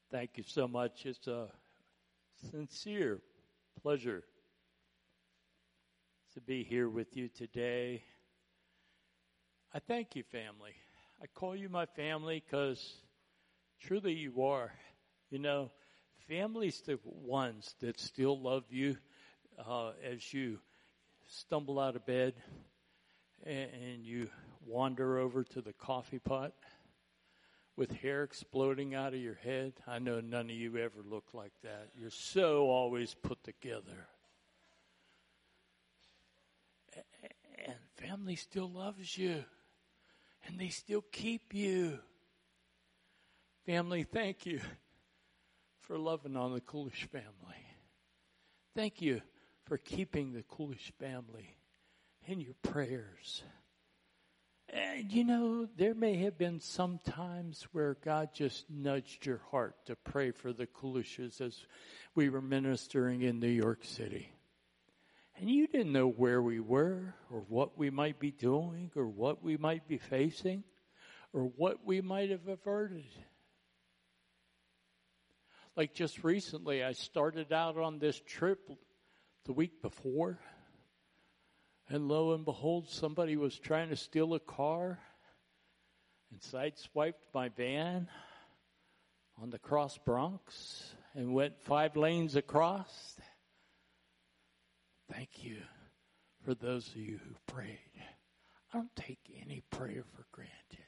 Thank you so much. It's a sincere pleasure to be here with you today. I thank you, family. I call you my family because truly you are. You know, family's the ones that still love you as you stumble out of bed and you wander over to the coffee pot with hair exploding out of your head. I know none of you ever look like that. You're so always put together. And family still loves you. And they still keep you. Family, thank you for loving on the Coolish family. Thank you for keeping the Coolish family in your prayers. And you know, there may have been some times where God just nudged your heart to pray for the Coolishes as we were ministering in New York City. And you didn't know where we were or what we might be doing or what we might be facing or what we might have averted. Like just recently, I started out on this trip the week before. And lo and behold, somebody was trying to steal a car and sideswiped my van on the Cross Bronx and went 5 lanes across. Thank you for those of you who prayed. I don't take any prayer for granted.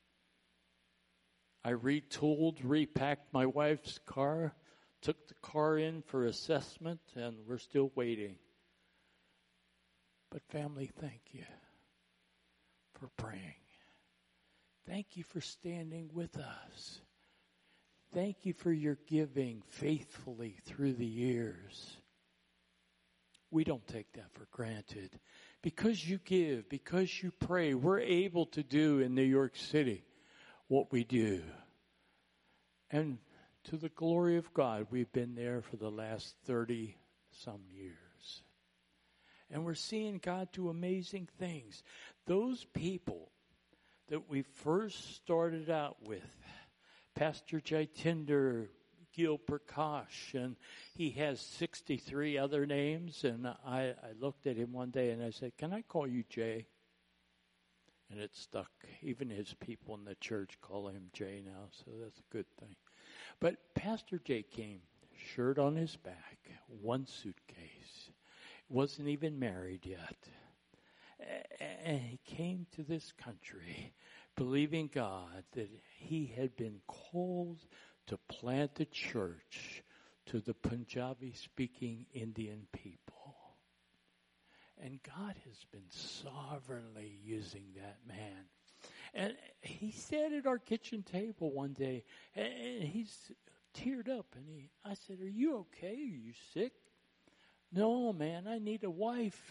I retooled, repacked my wife's car, took the car in for assessment, and we're still waiting. But family, thank you for praying. Thank you for standing with us. Thank you for your giving faithfully through the years. We don't take that for granted. Because you give, because you pray, we're able to do in New York City what we do. And to the glory of God, we've been there for the last 30-some years. And we're seeing God do amazing things. Those people that we first started out with, Pastor Jaitinder, Gil Prakash, and he has 63 other names. And I looked at him one day and I said, "Can I call you Jay?" And it stuck. Even his people in the church call him Jay now, so that's a good thing. But Pastor Jay came, shirt on his back, 1 suitcase. Wasn't even married yet. And he came to this country believing God that he had been called to plant a church to the Punjabi-speaking Indian people. And God has been sovereignly using that man. And he sat at our kitchen table one day, and he's teared up. And I said, "Are you okay? Are you sick?" "No, man, I need a wife."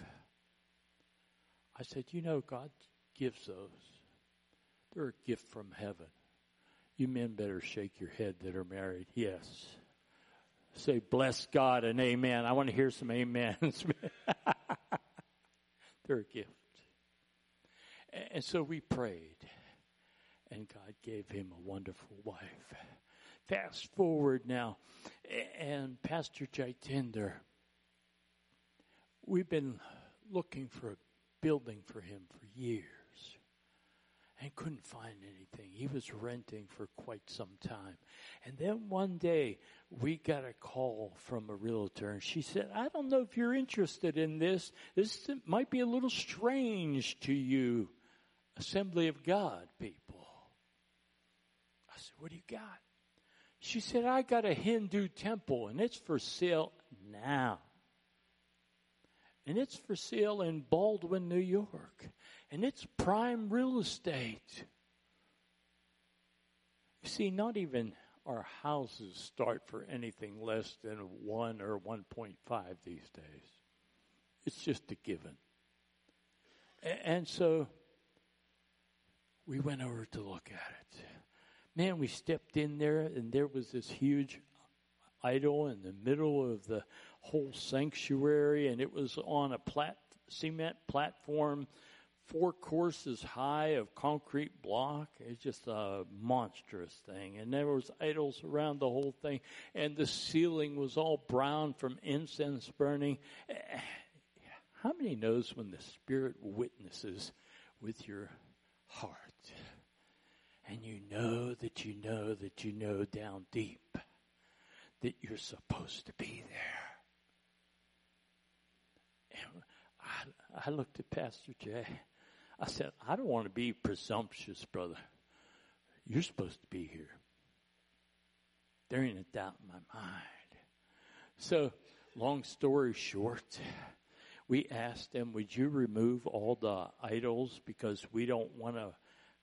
I said, "You know, God gives those. They're a gift from heaven. You men better shake your head that are married." Yes. Say, "Bless God" and amen. I want to hear some amens. They're a gift. And so we prayed, and God gave him a wonderful wife. Fast forward now, and Pastor Jaitinder, we've been looking for a building for him for years and couldn't find anything. He was renting for quite some time. And then one day we got a call from a realtor, and she said, "I don't know if you're interested in this. This might be a little strange to you, Assembly of God people." I said, "What do you got?" She said, "I got a Hindu temple, and it's for sale now. And it's for sale in Baldwin, New York. And it's prime real estate." You see, not even our houses start for anything less than 1 or 1.5 these days. It's just a given. And so we went over to look at it. Man, we stepped in there, and there was this huge idol in the middle of the whole sanctuary, and it was on a cement platform 4 courses high of concrete block. It's just a monstrous thing. And there was idols around the whole thing. And the ceiling was all brown from incense burning. How many knows when the Spirit witnesses with your heart? And you know that you know that you know down deep that you're supposed to be there. And I looked at Pastor Jay. I said, I don't want to be presumptuous, brother. You're supposed to be here. There ain't a doubt in my mind. So, long story short, we asked them, would you remove all the idols because we don't want to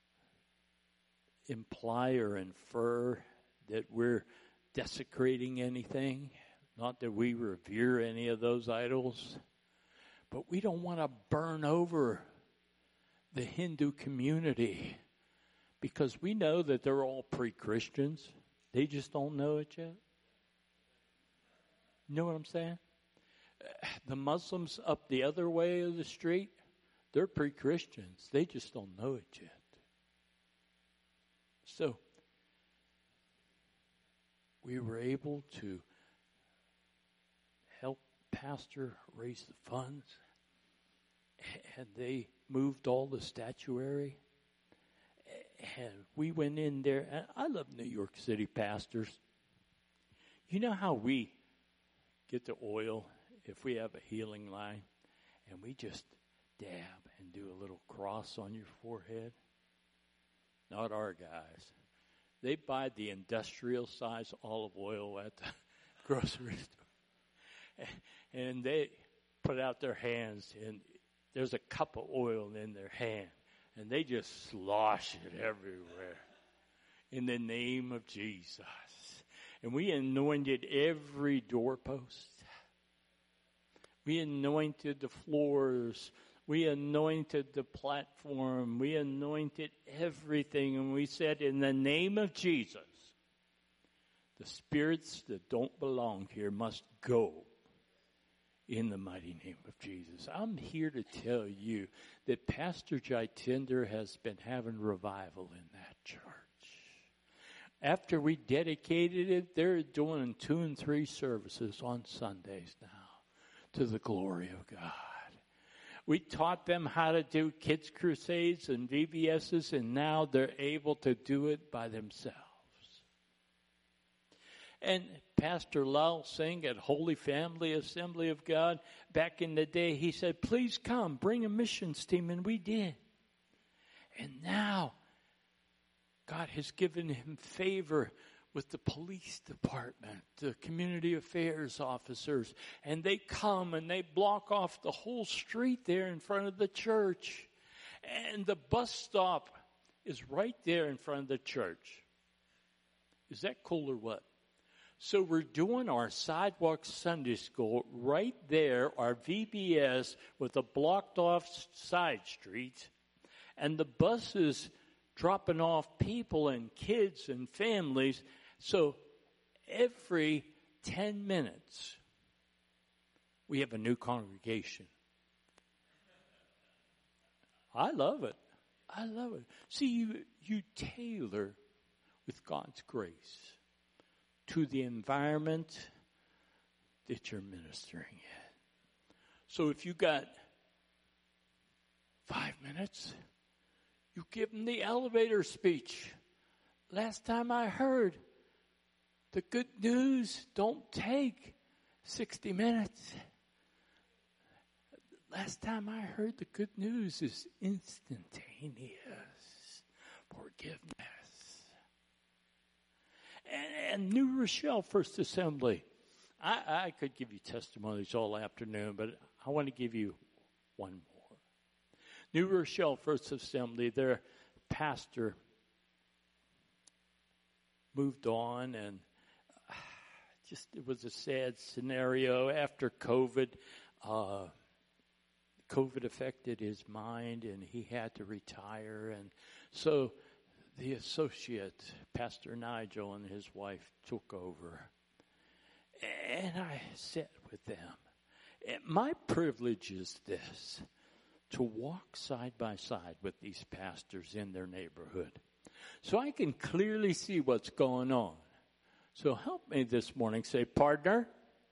imply or infer that we're desecrating anything. Not that we revere any of those idols. But we don't want to burn over the Hindu community because we know that they're all pre-Christians. They just don't know it yet. You know what I'm saying? The Muslims up the other way of the street, they're pre-Christians. They just don't know it yet. So, we were able to help Pastor raise the funds, and they moved all the statuary, and we went in there. And I love New York City pastors. You know how we get the oil if we have a healing line, and we just dab and do a little cross on your forehead? Not our guys. They buy the industrial size olive oil at the grocery store. And they put out their hands, and there's a cup of oil in their hand. And they just slosh it everywhere in the name of Jesus. And we anointed every doorpost. We anointed the floors. We anointed the platform. We anointed everything. And we said, in the name of Jesus, the spirits that don't belong here must go in the mighty name of Jesus. I'm here to tell you that Pastor Jitender has been having revival in that church. After we dedicated it, they're doing 2 and 3 services on Sundays now to the glory of God. We taught them how to do kids' crusades and VBSs, and now they're able to do it by themselves. And Pastor Lal Singh at Holy Family Assembly of God, back in the day, he said, please come, bring a missions team, and we did. And now, God has given him favor with the police department, the community affairs officers, and they come and they block off the whole street there in front of the church. And the bus stop is right there in front of the church. Is that cool or what? So we're doing our sidewalk Sunday school right there, our VBS with a blocked off side street, and the buses dropping off people and kids and families. So every 10 minutes, we have a new congregation. I love it. I love it. See, you tailor with God's grace to the environment that you're ministering in. So if you got 5 minutes, you give them the elevator speech. Last time I heard, the good news don't take 60 minutes. Last time I heard, the good news is instantaneous forgiveness. And New Rochelle First Assembly, I could give you testimonies all afternoon, but I want to give you one more. New Rochelle First Assembly, their pastor moved on, and just it was a sad scenario after COVID. COVID affected his mind, and he had to retire. And so the associate, Pastor Nigel, and his wife took over. And I sat with them. And my privilege is this, to walk side by side with these pastors in their neighborhood. So I can clearly see what's going on. So help me this morning. Say, partner,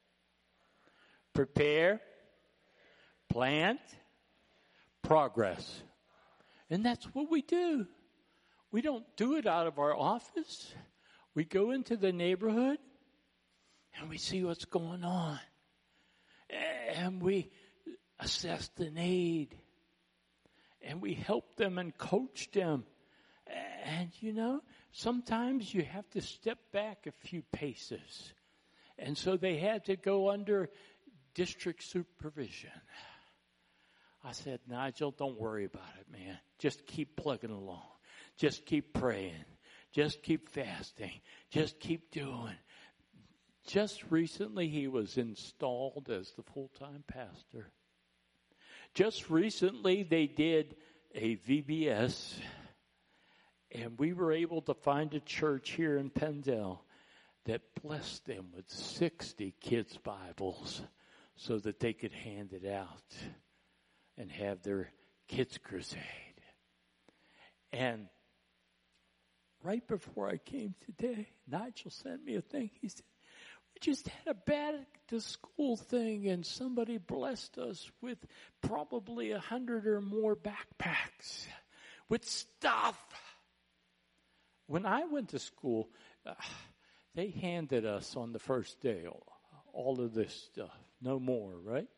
prepare, plant, progress. And that's what we do. We don't do it out of our office. We go into the neighborhood and we see what's going on. And we assess the need. And we help them and coach them. And, sometimes you have to step back a few paces. And so they had to go under district supervision. I said, Nigel, don't worry about it, man. Just keep plugging along. Just keep praying. Just keep fasting. Just keep doing. Just recently, he was installed as the full-time pastor. Just recently, they did a VBS, and we were able to find a church here in Pendle that blessed them with 60 kids' Bibles so that they could hand it out and have their kids' crusade. And right before I came today, Nigel sent me a thing. He said, we just had a back-to-school thing, and somebody blessed us with probably 100 or more backpacks with stuff. When I went to school, they handed us on the first day all of this stuff. No more, right?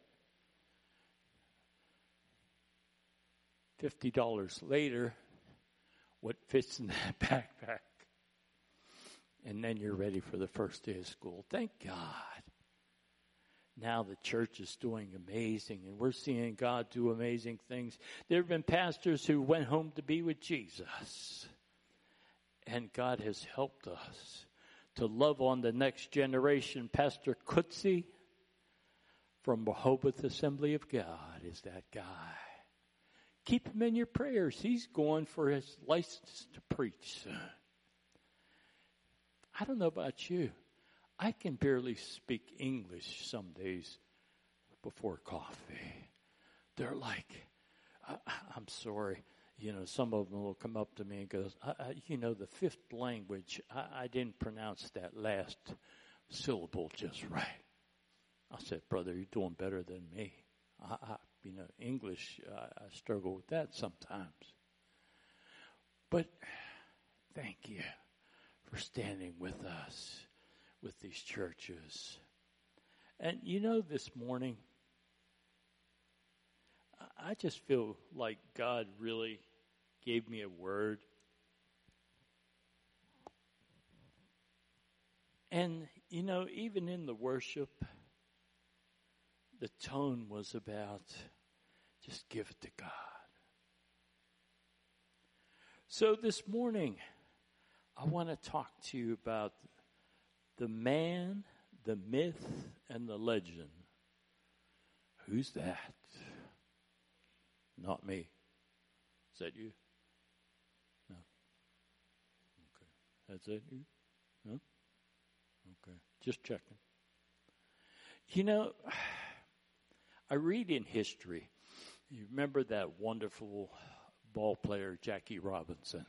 $50 later, what fits in that backpack? And then you're ready for the first day of school. Thank God. Now the church is doing amazing, and we're seeing God do amazing things. There have been pastors who went home to be with Jesus. And God has helped us to love on the next generation. Pastor Kutsi from Rehoboth Assembly of God is that guy. Keep him in your prayers. He's going for his license to preach soon. I don't know about you. I can barely speak English some days before coffee. They're like, I'm sorry. Some of them will come up to me and go, the fifth language, I didn't pronounce that last syllable just right. I said, brother, you're doing better than me. English, I struggle with that sometimes. But thank you for standing with us, with these churches. And this morning, I just feel like God really gave me a word. And, even in the worship, the tone was about just give it to God. So this morning, I want to talk to you about the man, the myth, and the legend. Who's that? Not me. Is that you? No. Okay. That's it, you? No? Okay. Just checking. I read in history. You remember that wonderful ball player, Jackie Robinson.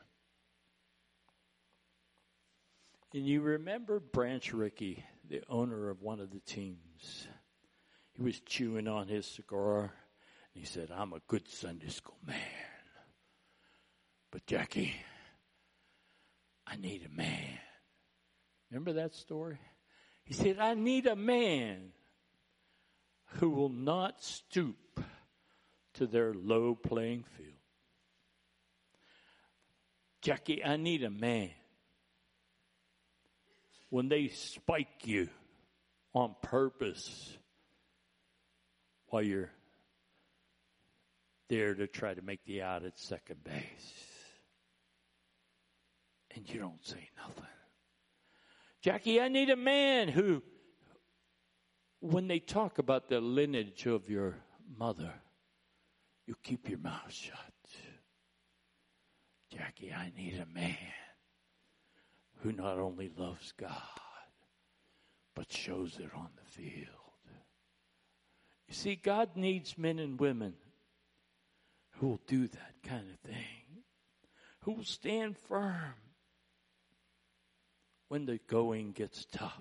And you remember Branch Rickey, the owner of one of the teams. He was chewing on his cigar, and he said, I'm a good Sunday school man. But Jackie, I need a man. Remember that story? He said, I need a man who will not stoop to their low playing field. Jackie, I need a man. When they spike you on purpose while you're there to try to make the out at second base. And you don't say nothing. Jackie, I need a man who, when they talk about the lineage of your mother, you keep your mouth shut. Jackie, I need a man who not only loves God, but shows it on the field. You see, God needs men and women who will do that kind of thing, who will stand firm when the going gets tough.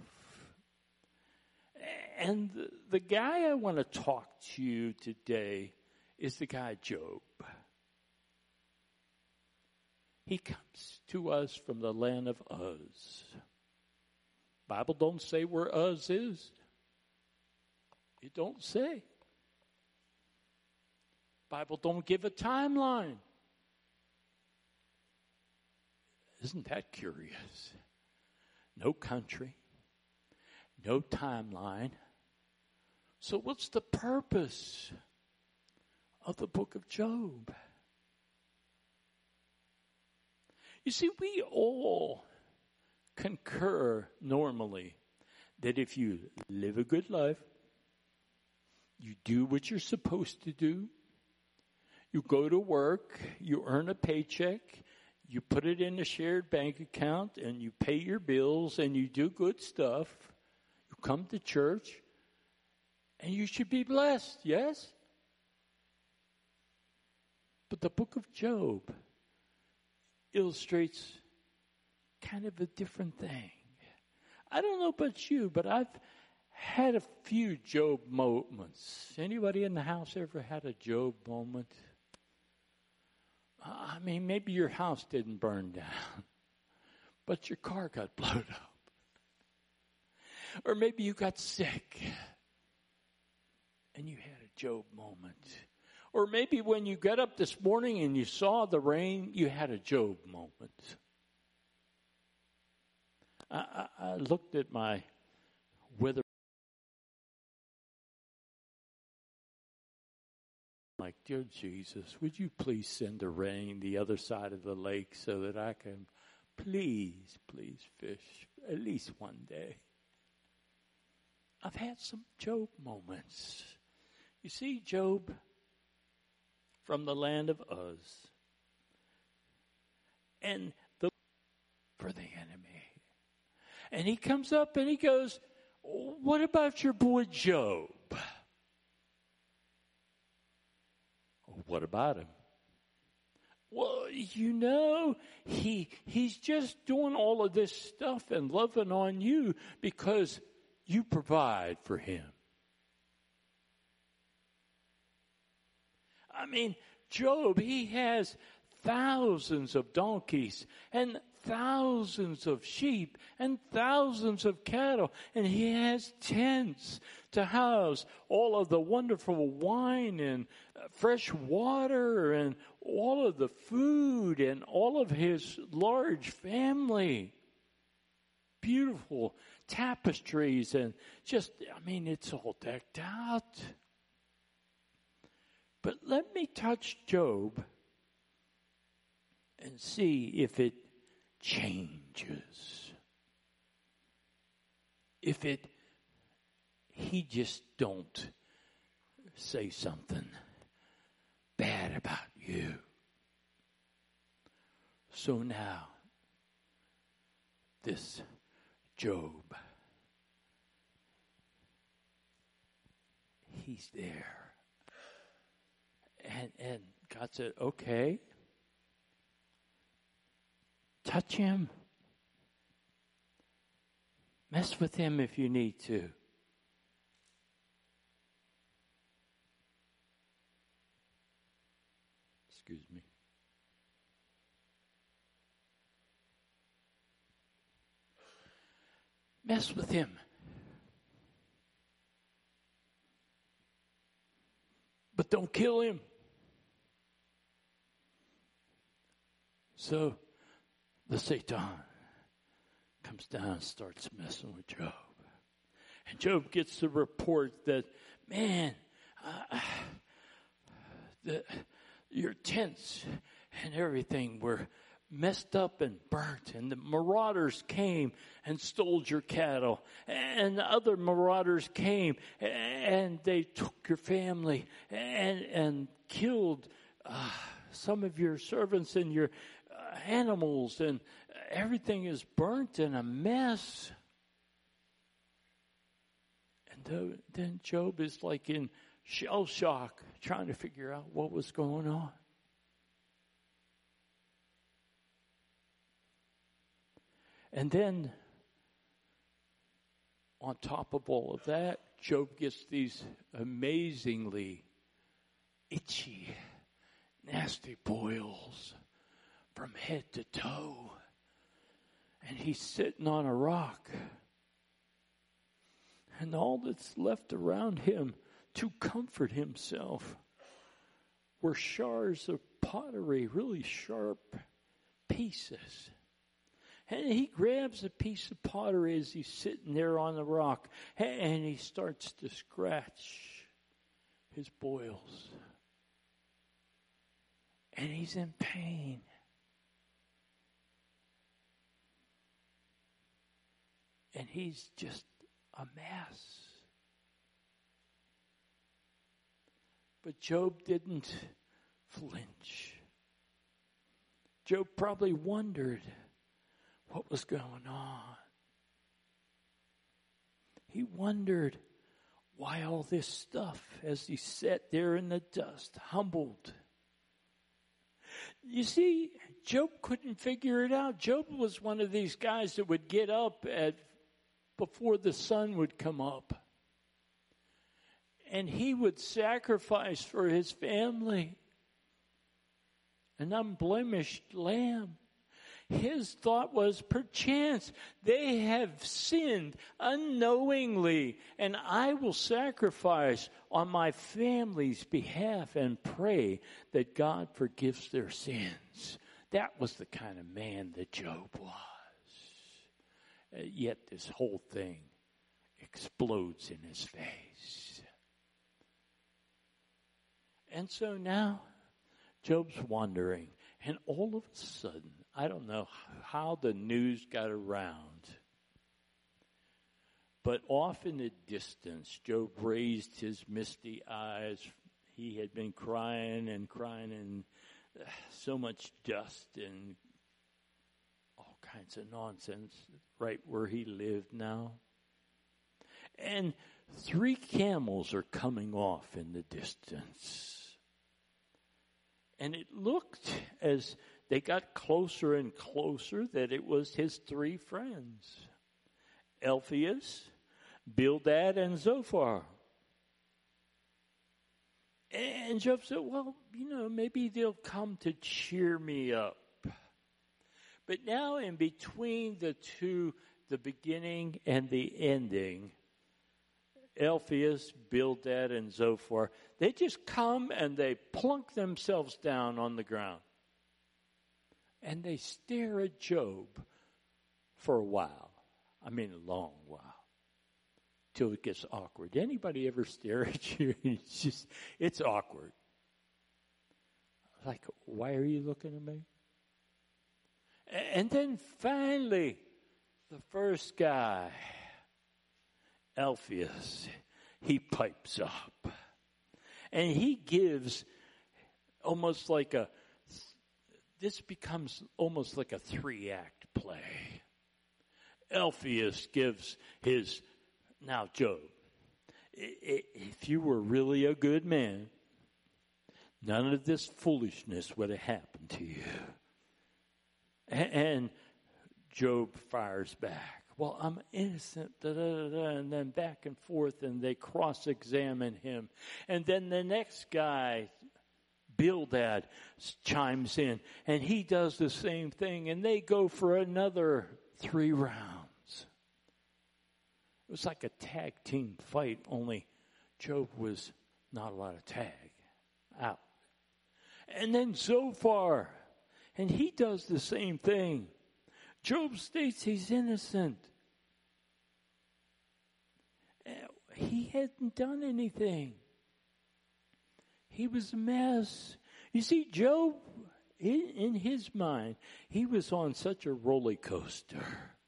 And the guy I want to talk to you today is the guy Job. He comes to us from the land of Uz. Bible don't say where Uz is. It don't say. Bible don't give a timeline. Isn't that curious? No country, no timeline. So what's the purpose of the book of Job? You see, we all concur normally that if you live a good life, you do what you're supposed to do, you go to work, you earn a paycheck, you put it in a shared bank account, and you pay your bills, and you do good stuff, you come to church, and you should be blessed, yes? But the book of Job illustrates kind of a different thing. I don't know about you, but I've had a few Job moments. Anybody in the house ever had a Job moment? I mean, maybe your house didn't burn down, but your car got blown up. Or maybe you got sick and you had a Job moment. Or maybe when you got up this morning and you saw the rain, you had a Job moment. I looked at my weather. Like, dear Jesus, would you please send the rain the other side of the lake so that I can please fish at least one day? I've had some Job moments. You see, Job from the land of Uz, and for the enemy. And he comes up and he goes, what about your boy Job? What about him? Well, you know, he's just doing all of this stuff and loving on you because you provide for him. I mean, Job, he has thousands of donkeys and thousands of sheep and thousands of cattle, and he has tents to house all of the wonderful wine and fresh water and all of the food and all of his large family. Beautiful tapestries and just, I mean, it's all decked out. But let me touch Job and see if it changes. If he just don't say something bad about you. So now, this Job, he's there. And God said, okay, touch him. Mess with him if you need to. Excuse me. Mess with him. But don't kill him. So the Satan comes down and starts messing with Job. And Job gets the report that, man, your tents and everything were messed up and burnt, and the marauders came and stole your cattle, and other marauders came and they took your family and killed some of your servants and your animals, and everything is burnt and a mess. And then Job is like in shell shock, trying to figure out what was going on. And then, on top of all of that, Job gets these amazingly itchy, nasty boils from head to toe. And he's sitting on a rock. And all that's left around him to comfort himself were shards of pottery, really sharp pieces. And he grabs a piece of pottery as he's sitting there on the rock, and he starts to scratch his boils. And he's in pain. And he's just a mess. But Job didn't flinch. Job probably wondered what was going on. He wondered why all this stuff as he sat there in the dust, humbled. You see, Job couldn't figure it out. Job was one of these guys that would get up before the sun would come up. And he would sacrifice for his family an unblemished lamb. His thought was, perchance they have sinned unknowingly, and I will sacrifice on my family's behalf and pray that God forgives their sins. That was the kind of man that Job was. Yet this whole thing explodes in his face. And so now Job's wondering, and all of a sudden, I don't know how the news got around, but off in the distance, Job raised his misty eyes. He had been crying and so much dust and all kinds of nonsense right where he lived now. And 3 camels are coming off in the distance. And it looked as they got closer and closer that it was his 3 friends, Eliphaz, Bildad, and Zophar. And Job said, well, maybe they'll come to cheer me up. But now in between the two, the beginning and the ending, Eliphaz, Bildad, and Zophar, they just come and they plunk themselves down on the ground. And they stare at Job for a while. I mean, a long while. Till it gets awkward. Anybody ever stare at you? It's awkward. Like, why are you looking at me? And then finally, the first guy, Eliphaz, he pipes up. And he gives almost like this becomes almost like a 3-act play. Eliphaz gives now Job, if you were really a good man, none of this foolishness would have happened to you. And Job fires back. Well, I'm innocent, and then back and forth, and they cross-examine him. And then the next guy, Bildad, chimes in, and he does the same thing, and they go for another 3 rounds. It was like a tag team fight, only Job was not allowed to tag out. And then Zophar, and he does the same thing. Job states he's innocent. He hadn't done anything. He was a mess. You see, Job, in his mind, he was on such a roller coaster.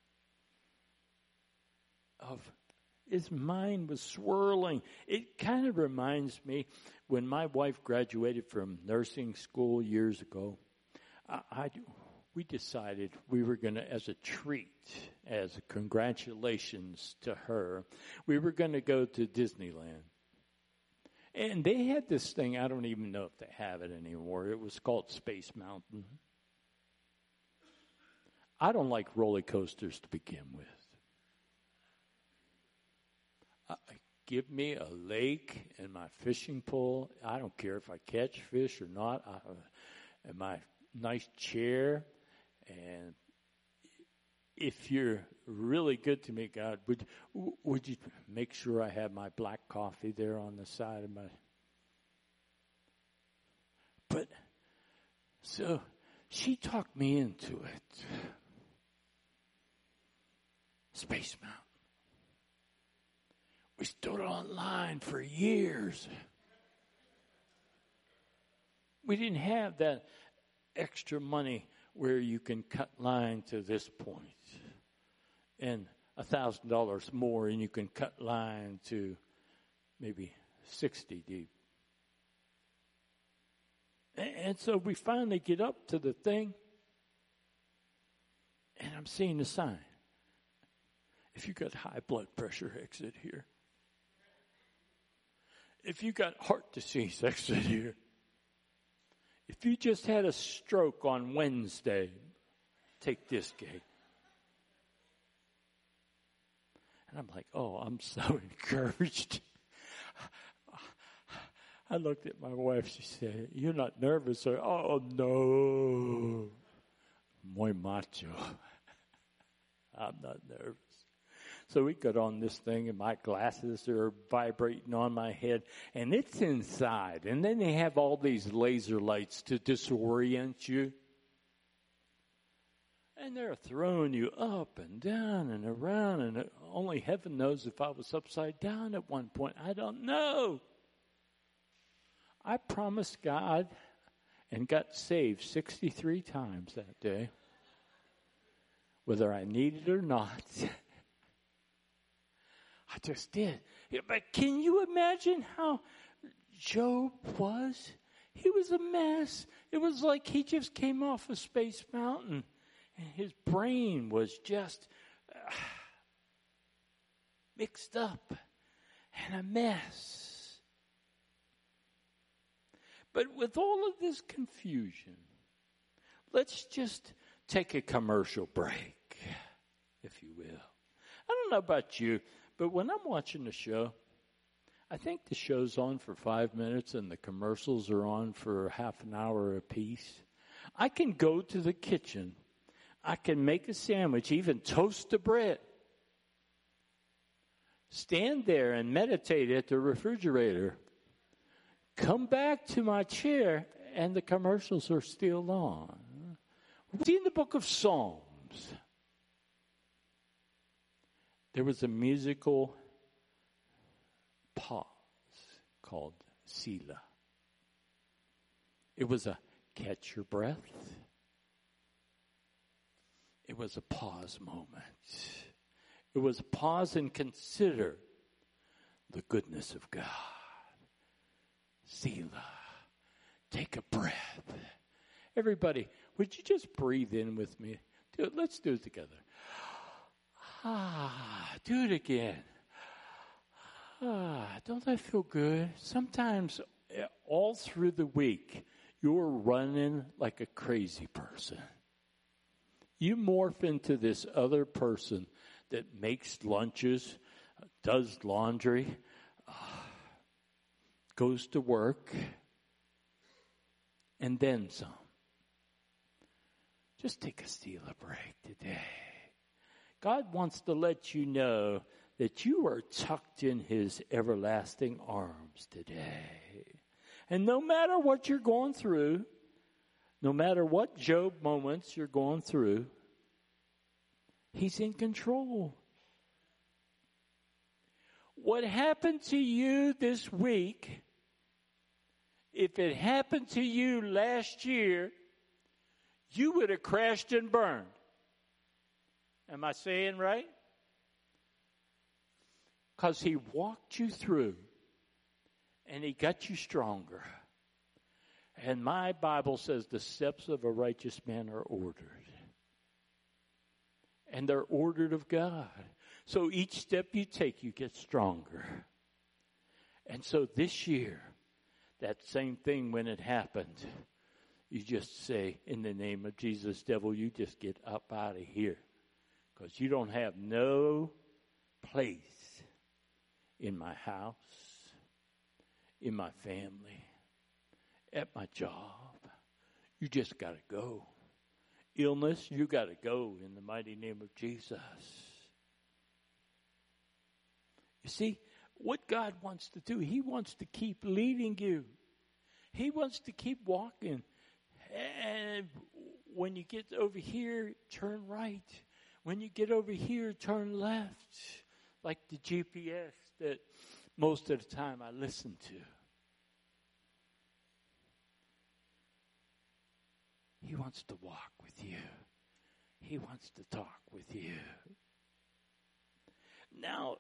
His mind was swirling. It kind of reminds me when my wife graduated from nursing school years ago. We decided we were going to, as a treat, as a congratulations to her, we were going to go to Disneyland. And they had this thing, I don't even know if they have it anymore. It was called Space Mountain. I don't like roller coasters to begin with. Give me a lake and my fishing pole. I don't care if I catch fish or not. And my nice chair. And if you're really good to me, God, would you make sure I have my black coffee there on the side of my... But, so, she talked me into it. Space Mountain. We stood online for years. We didn't have that extra money where you can cut line to this point, and $1,000 more, and you can cut line to maybe 60 deep. And so we finally get up to the thing, and I'm seeing the sign. If you got high blood pressure, exit here. If you got heart disease, exit here. If you just had a stroke on Wednesday, take this gate. And I'm like, oh, I'm so encouraged. I looked at my wife. She said, you're not nervous? Or, oh, no. Muy macho. I'm not nervous. So we got on this thing, and my glasses are vibrating on my head, and it's inside. And then they have all these laser lights to disorient you. And they're throwing you up and down and around, and only heaven knows if I was upside down at one point. I don't know. I promised God and got saved 63 times that day, whether I needed it or not. I just did. But can you imagine how Job was? He was a mess. It was like he just came off of Space Mountain, and his brain was just mixed up and a mess. But with all of this confusion, let's just take a commercial break, if you will. I don't know about you, but when I'm watching the show, I think the show's on for 5 minutes and the commercials are on for half an hour apiece. I can go to the kitchen. I can make a sandwich, even toast the bread. Stand there and meditate at the refrigerator. Come back to my chair and the commercials are still on. See, in the book of Psalms, there was a musical pause called Selah. It was a catch your breath. It was a pause moment. It was a pause and consider the goodness of God. Selah. Take a breath. Everybody, would you just breathe in with me? Let's do it together. Do it again. Don't that feel good? Sometimes all through the week, you're running like a crazy person. You morph into this other person that makes lunches, does laundry, goes to work, and then some. Just take a Selah break today. God wants to let you know that you are tucked in his everlasting arms today. And no matter what you're going through, no matter what Job moments you're going through, he's in control. What happened to you this week, if it happened to you last year, you would have crashed and burned. Am I saying right? Because he walked you through and he got you stronger. And my Bible says the steps of a righteous man are ordered. And they're ordered of God. So each step you take, you get stronger. And so this year, that same thing when it happened, You just say, in the name of Jesus, devil, you just get up out of here. Because you don't have no place in my house, in my family, at my job. You just got to go. Illness, you got to go in the mighty name of Jesus. You see, what God wants to do, He wants to keep leading you. He wants to keep walking. And when you get over here, turn right. When you get over here, turn left. Like the GPS that most of the time I listen to. He wants to walk with you. He wants to talk with you. Now,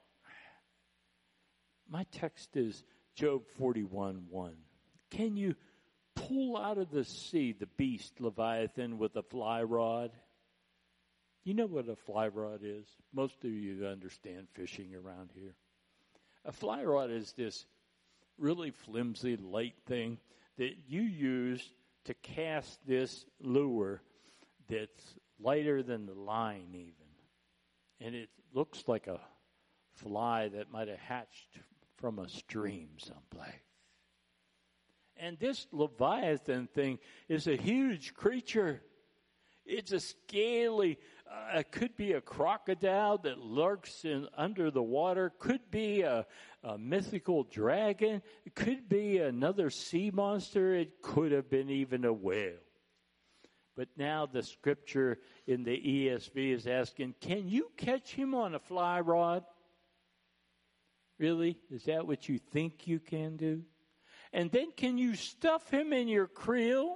my text is Job 41:1. Can you pull out of the sea the beast Leviathan with a fly rod? You know what a fly rod is? Most of you understand fishing around here. A fly rod is this really flimsy, light thing that you use to cast this lure that's lighter than the line even. And it looks like a fly that might have hatched from a stream someplace. And this Leviathan thing is a huge creature. It's a scaly, could be a crocodile that lurks under the water. Could be a mythical dragon. It could be another sea monster. It could have been even a whale. But now the scripture in the ESV is asking, can you catch him on a fly rod? Really? Is that what you think you can do? And then can you stuff him in your creel?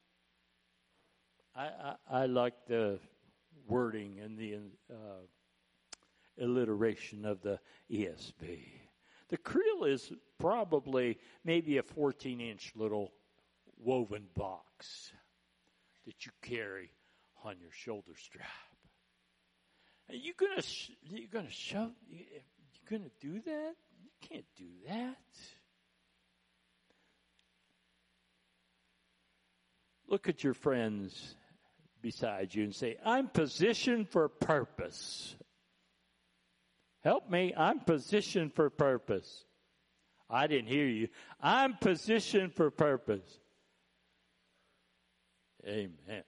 I like the wording and the alliteration of the ESV. The creel is probably maybe a 14-inch little woven box that you carry on your shoulder strap. And you're gonna shove? You're gonna do that? You can't do that. Look at your friends beside you and say, I'm positioned for purpose. Help me, I'm positioned for purpose. I didn't hear you. I'm positioned for purpose. Amen.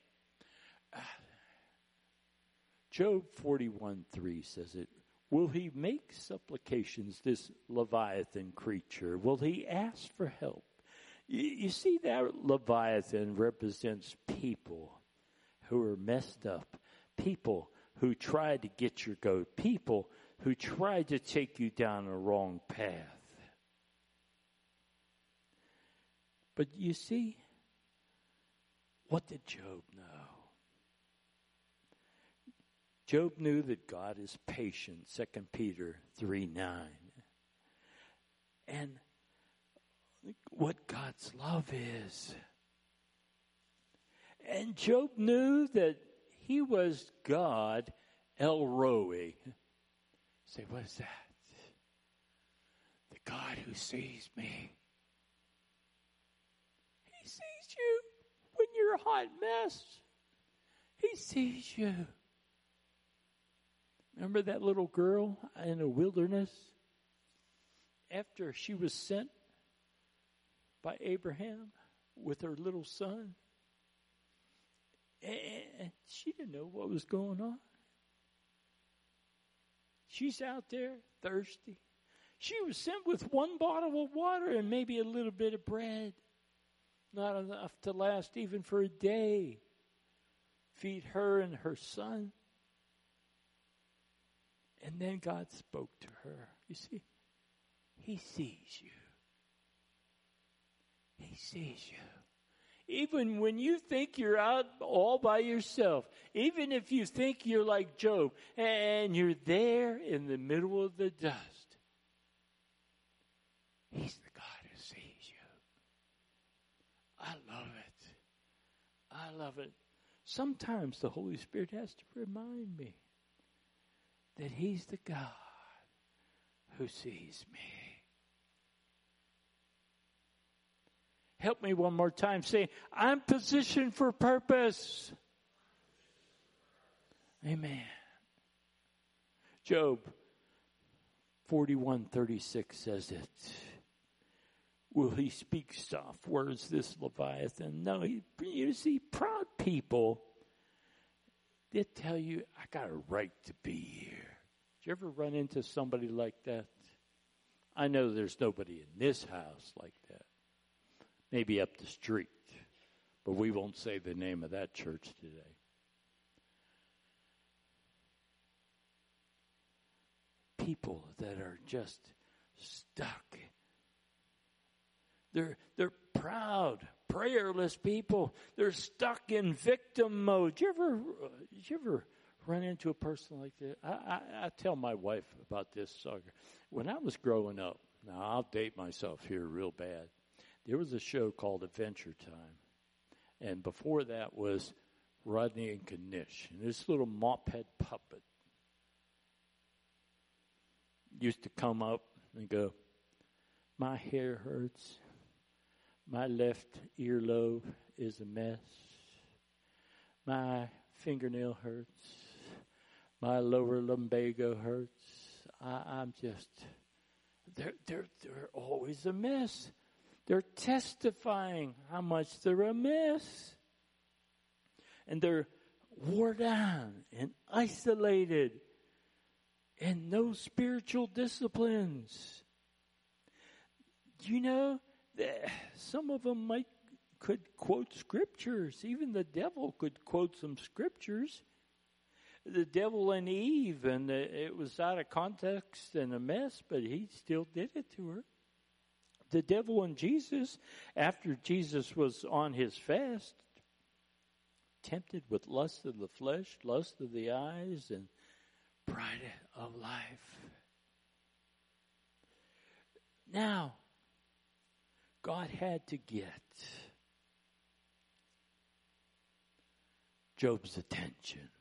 Job 41:3 says it. Will he make supplications, this Leviathan creature? Will he ask for help? You see, that Leviathan represents people who are messed up, people who tried to get your goat, people who tried to take you down a wrong path. But you see, what did Job know? Job knew that God is patient, 2 Peter 3:9. And what God's love is. And Job knew that he was God, El Roi. Say, what is that? The God who sees me. He sees you when you're a hot mess. He sees you. Remember that little girl in the wilderness? After she was sent by Abraham with her little son. And she didn't know what was going on. She's out there thirsty. She was sent with one bottle of water and maybe a little bit of bread. Not enough to last even for a day. Feed her and her son. And then God spoke to her. You see, He sees you. He sees you. Even when you think you're out all by yourself, even if you think you're like Job, and you're there in the middle of the dust, He's the God who sees you. I love it. I love it. Sometimes the Holy Spirit has to remind me that He's the God who sees me. Help me one more time. Say, I'm positioned for purpose. Amen. Job 41:36 says it. Will he speak soft words, this Leviathan? No, you see, proud people, they tell you, I got a right to be here. Did you ever run into somebody like that? I know there's nobody in this house like that. Maybe up the street, but we won't say the name of that church today. People that are just stuck. They're proud, prayerless people. They're stuck in victim mode. Did you ever run into a person like that? I tell my wife about this. When I was growing up, now I'll date myself here real bad. There was a show called Adventure Time. And before that was Rodney and Knish. And this little mop-head puppet used to come up and go, my hair hurts. My left earlobe is a mess. My fingernail hurts. My lower lumbago hurts. I'm just, they're always a mess. They're testifying how much they're a mess. And they're wore down and isolated and no spiritual disciplines. You know, some of them could quote scriptures. Even the devil could quote some scriptures. The devil and Eve, and it was out of context and a mess, but he still did it to her. The devil and Jesus, after Jesus was on his fast, tempted with lust of the flesh, lust of the eyes, and pride of life. Now, God had to get Job's attention.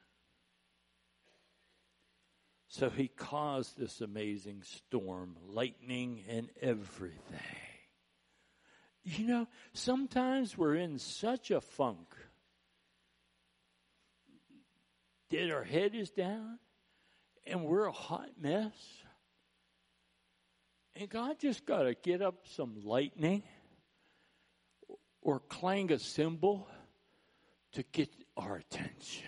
So he caused this amazing storm, lightning and everything. You know, sometimes we're in such a funk that our head is down and we're a hot mess. And God just got to get up some lightning or clang a cymbal to get our attention.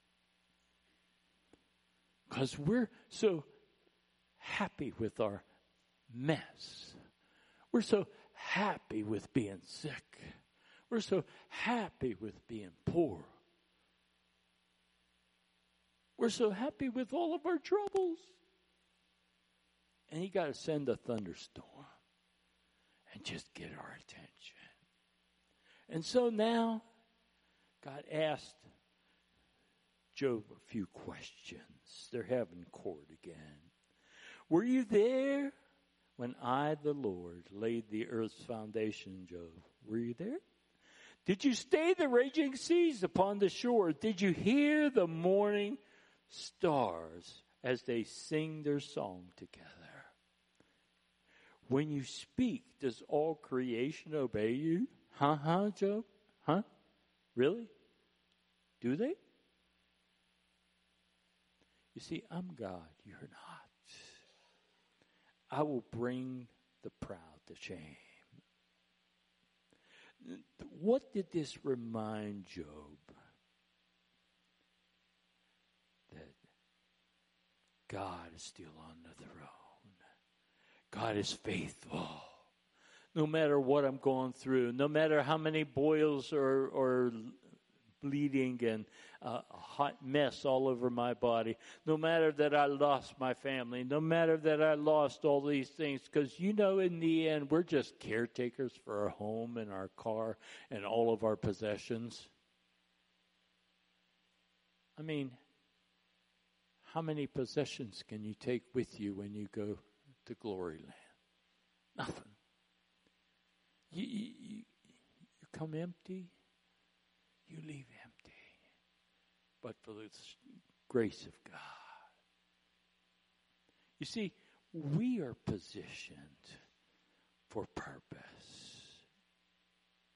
Because we're so happy with our mess. We're so happy with being sick. We're so happy with being poor. We're so happy with all of our troubles. And he got to send a thunderstorm and just get our attention. And so now, God asked Job a few questions. They're having court again. Were you there when I, the Lord, laid the earth's foundation, Job? Were you there? Did you stay the raging seas upon the shore? Did you hear the morning stars as they sing their song together? When you speak, does all creation obey you? Job? Huh? Really? Do they? You see, I'm God, you're not. I will bring the proud to shame. What did this remind Job? That God is still on the throne. God is faithful. No matter what I'm going through, no matter how many boils or bleeding and a hot mess all over my body, no matter that I lost my family, no matter that I lost all these things, because you know in the end we're just caretakers for our home and our car and all of our possessions. I mean, how many possessions can you take with you when you go to Glory Land? Nothing. You come empty, you leave empty. But for the grace of God. You see, we are positioned for purpose.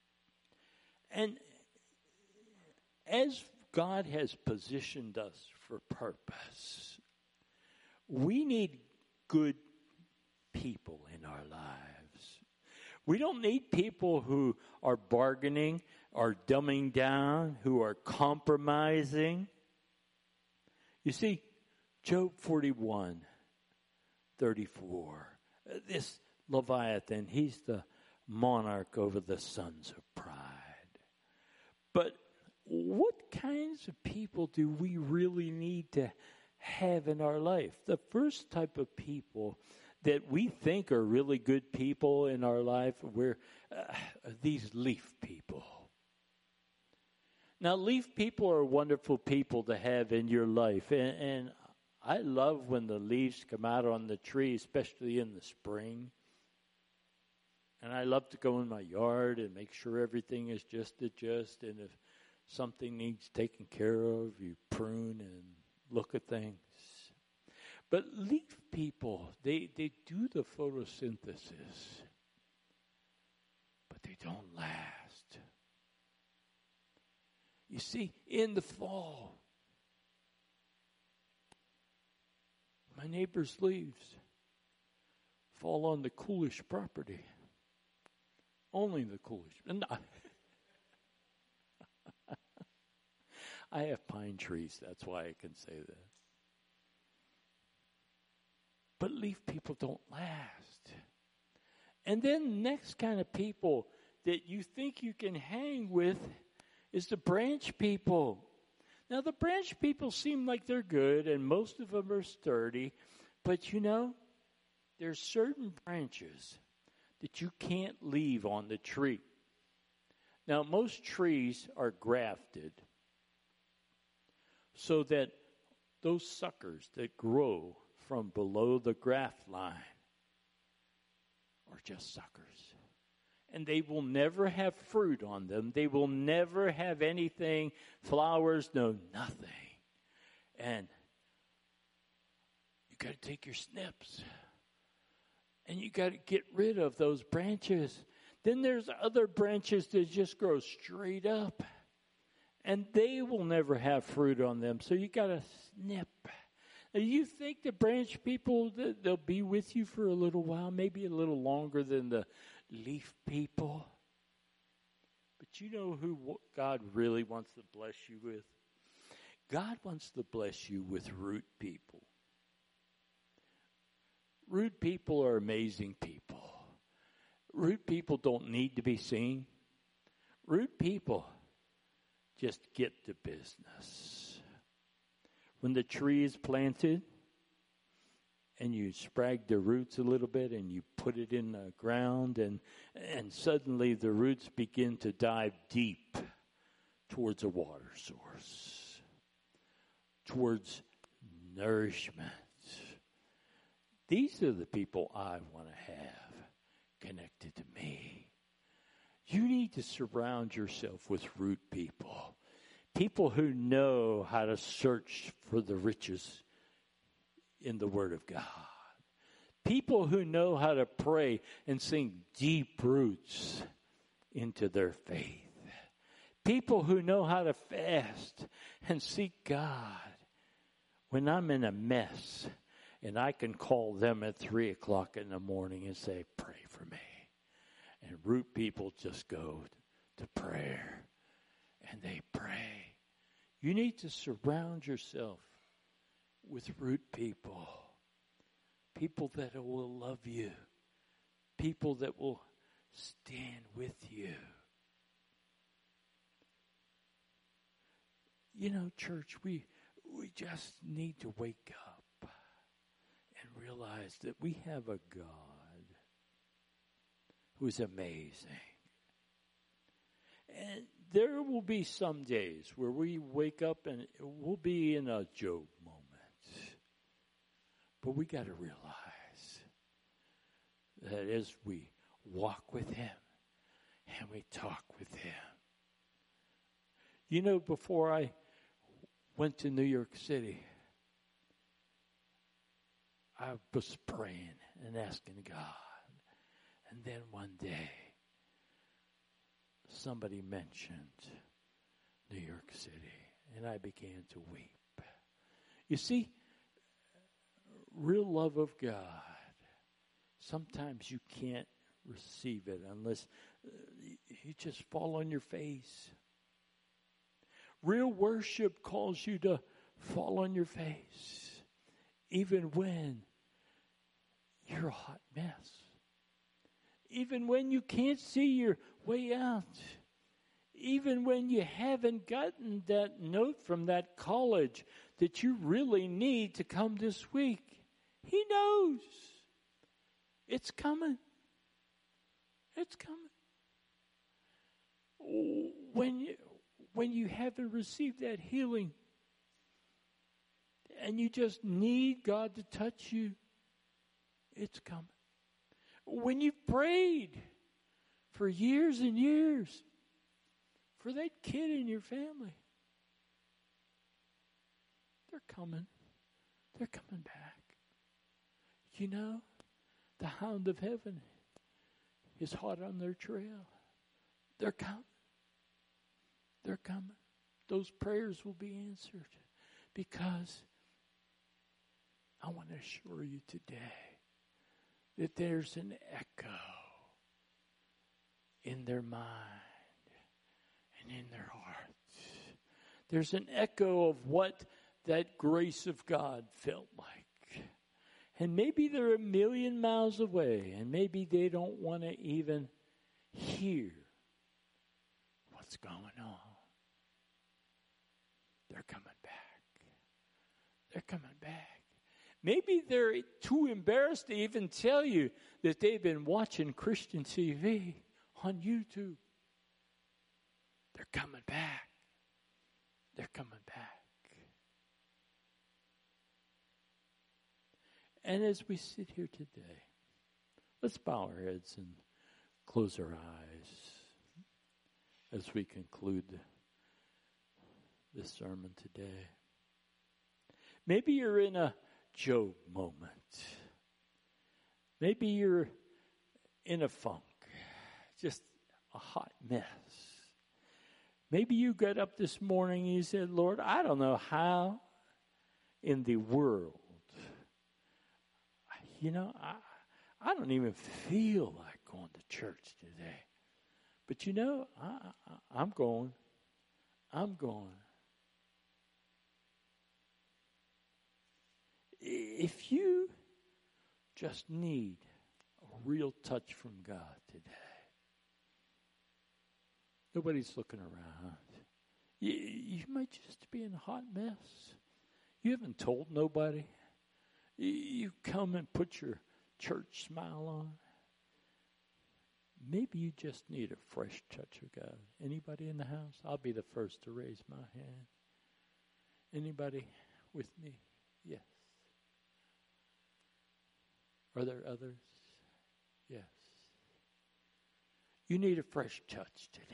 And as God has positioned us for purpose, we need good people in our lives. We don't need people who are bargaining, are dumbing down, who are compromising. You see, Job 41:34. This Leviathan, he's the monarch over the sons of pride. But what kinds of people do we really need to have in our life? The first type of people that we think are really good people in our life, we're these leaf people. Now, leaf people are wonderful people to have in your life. And I love when the leaves come out on the tree, especially in the spring. And I love to go in my yard and make sure everything is just adjusted. And if something needs taken care of, you prune and look at things. But leaf people, they do the photosynthesis, but they don't last. You see, in the fall, my neighbor's leaves fall on the Coolish property. Only the Coolish. No. I have pine trees, that's why I can say that. But leaf people don't last. And then next kind of people that you think you can hang with is the branch people. Now, the branch people seem like they're good, and most of them are sturdy. But, you know, there's certain branches that you can't leave on the tree. Now, most trees are grafted so that those suckers that grow from below the graft line are just suckers. And they will never have fruit on them. They will never have anything, flowers, no, nothing. And you got to take your snips. And you got to get rid of those branches. Then there's other branches that just grow straight up. And they will never have fruit on them. So you got to snip. Now, you think the branch people, they'll be with you for a little while, maybe a little longer than the leaf people. But you know who God really wants to bless you with? God wants to bless you with root people. Root people are amazing people. Root people don't need to be seen. Root people just get to business. When the tree is planted and you sprag the roots a little bit and you put it in the ground and suddenly the roots begin to dive deep towards a water source, towards nourishment. These are the people I want to have connected to me. You need to surround yourself with root people. People who know how to search for the riches in the Word of God. People who know how to pray and sink deep roots into their faith. People who know how to fast and seek God. When I'm in a mess, and I can call them at 3 o'clock in the morning and say, pray for me. And root people just go to prayer. And they pray. You need to surround yourself with root people. People that will love you. People that will stand with you. You know, church, we just need to wake up and realize that we have a God who's amazing. And there will be some days where we wake up and we'll be in a Job moment. But we got to realize that as we walk with Him and we talk with Him. You know, before I went to New York City, I was praying and asking God. And then one day, somebody mentioned New York City, and I began to weep. You see, real love of God, sometimes you can't receive it unless you just fall on your face. Real worship calls you to fall on your face, even when you're a hot mess. Even when you can't see your way out. Even when you haven't gotten that note from that college that you really need to come this week. He knows. It's coming. It's coming. When you haven't received that healing and you just need God to touch you, it's coming. When you've prayed for years and years for that kid in your family, they're coming. They're coming back. You know, the hound of heaven is hot on their trail. They're coming. They're coming. Those prayers will be answered because I want to assure you today that there's an echo in their mind and in their hearts. There's an echo of what that grace of God felt like. And maybe they're a million miles away, and maybe they don't want to even hear what's going on. They're coming back. They're coming back. Maybe they're too embarrassed to even tell you that they've been watching Christian TV on YouTube. They're coming back. They're coming back. And as we sit here today, let's bow our heads and close our eyes as we conclude this sermon today. Maybe you're in a Job moment. Maybe you're in a funk, just a hot mess. Maybe you got up this morning and you said, Lord, I don't know how in the world, I don't even feel like going to church today. But I'm going. I'm going. If you just need a real touch from God today, nobody's looking around. You might just be in a hot mess. You haven't told nobody. You come and put your church smile on. Maybe you just need a fresh touch of God. Anybody in the house? I'll be the first to raise my hand. Anybody with me? Yes. Are there others? Yes. You need a fresh touch today.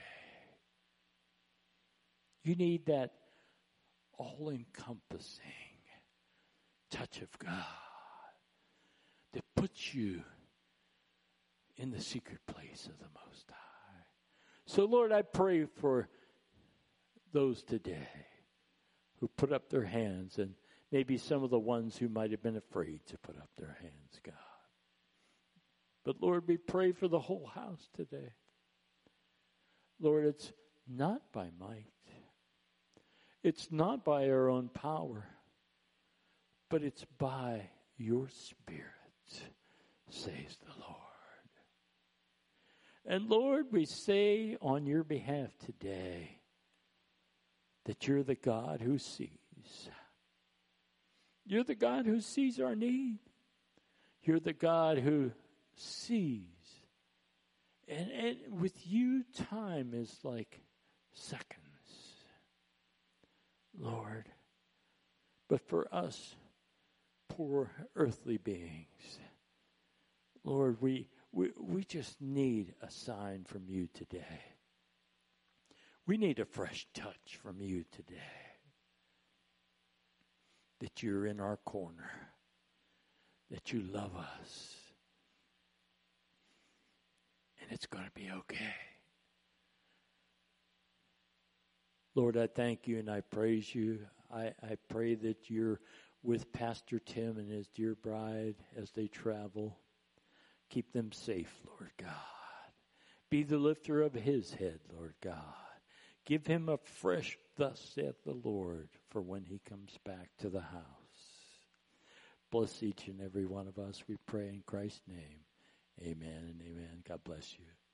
You need that all-encompassing touch of God that puts you in the secret place of the Most High. So, Lord, I pray for those today who put up their hands, and maybe some of the ones who might have been afraid to put up their hands, God. But, Lord, we pray for the whole house today. Lord, it's not by might. It's not by our own power, but it's by your Spirit, says the Lord. And Lord, we say on your behalf today that you're the God who sees. You're the God who sees our need. You're the God who sees. And with you, time is like seconds, Lord. But for us, poor earthly beings, Lord, we just need a sign from you today. We need a fresh touch from you today. That you're in our corner. That you love us. And it's going to be okay. Lord, I thank you and I praise you. I pray that you're with Pastor Tim and his dear bride as they travel. Keep them safe, Lord God. Be the lifter of his head, Lord God. Give him a fresh, thus saith the Lord, for when he comes back to the house. Bless each and every one of us, we pray in Christ's name. Amen and amen. God bless you.